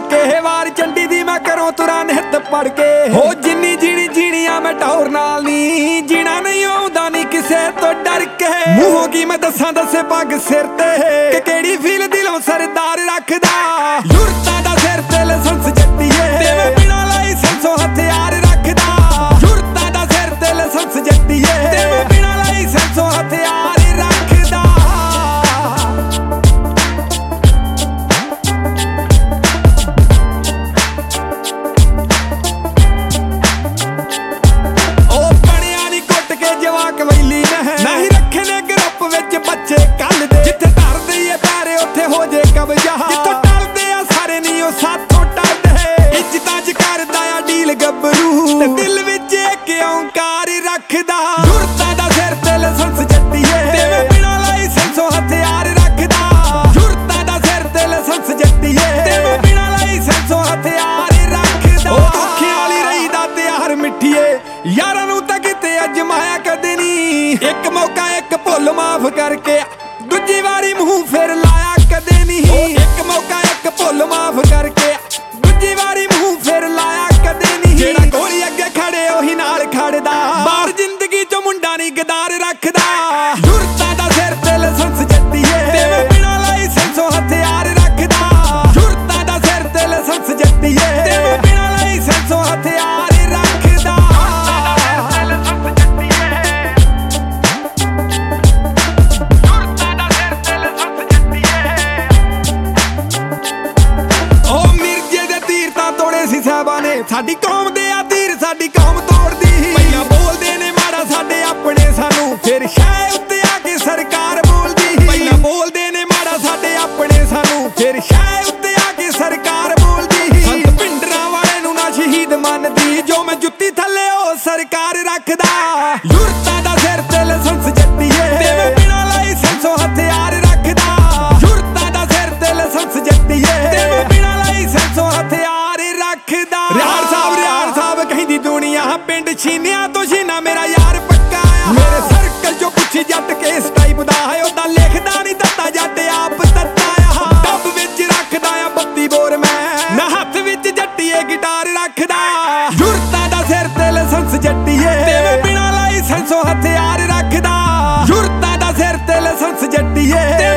के वार चंडी दी मैं करों तुरा निहत पढ़ के हो जिन्नी जीनी जीनिया मैं टौर नाल नी जीना नहीं आउंदा नी किसे तो डर के मूहों की मैं दसां दसे पग सिर ते कि केड़ी फील दिलों सरदार रखदा युरतां दा सिर ते लाइसेंस जट्टीए ते मैं बिना लाइसेंसों हथियार रखदा युरतां दा सिर ते लाइसेंस जट्टीए ते मैं बिना लाइसेंसों हथियार रखदा कवैली नहीं रखे ने ग्रुप विच बच्चे कल दे जिथे धर दईए पैरे उत्थे हो जे कब्जा जिथों टलदे आ सारे नी ओ साथों टलदे इज्जतां च करदा आ डील गब्बरू ते दिल विच इक औंकार रखदा युरतां दा सिर ते लाइसेंस जट्टीए ते मैं बिना लाइसेंसों हथियार रखदा युरतां दा सिर ते लाइसेंस जट्टीए ते मैं बिना लाइसेंसों हथियार रखदा औखे वाली रही दा त्यार मिठीए यारां नूं तां किते अजमाया कदे एक मौका एक भुल माफ करके दूजी वारी मुंह फिर लाया कदे नहीं एक मौका एक भुल माफ करके दूजी वारी मुंह फिर लाया कदे नहीं जेड़ा कोई अगे खड़े ओही नाल खड़दा बाहर जिंदगी चो मुंडा नहीं गदार रखदा युरतां दा सिर ते लाइसेंस जट्टीए ते मैं बिना लाइसेंसों हथियार रखदा युरतां दा सिर ते लाइसेंस जट्टीए ते मैं बिना लाइसेंसों हथियार रखदा साडी कौम दे आ तीर साडी कौम तोड़दी पहिला बोलदे ने माड़ा साडे अपने सानू फिर शाय उत्ते आके सरकार बोलदी पहिला बोलदे ने माड़ा साडे अपने सानू फिर शाय उत्ते आके सरकार बोलदी संत पिंडरां वाले नू ना शहीद मनदी जो मैं जुत्ती थल्ले ओ सरकार रखदा युरतां दा सिर ते लाइसेंस जट्टीए ते मैं बिना लाइसेंसों हथियार रखदा युरतां दा सिर ते लाइसेंस जट्टीए ते मैं बिना लाइसेंसों हथियार रखदा रिहार साहब कहिंदी दुनिया पिंड छीनिया तो छीना मेरा यार पक्का आ मेरे सर्कल जो कुछ जट केस टाइप दा है ओदा लिखदा नहीं दत्ता जट आप दत्ता आ डब विच रखदा आ 32 बोर मैं ना हत्थ विच जट्टीए गिटार रखदा युरतां दा सिर ते लाइसेंस जट्टीए ते मैं बिना लाइसेंसों हथियार रखदा युरतां दा सिर ते लाइसेंस जट्टीए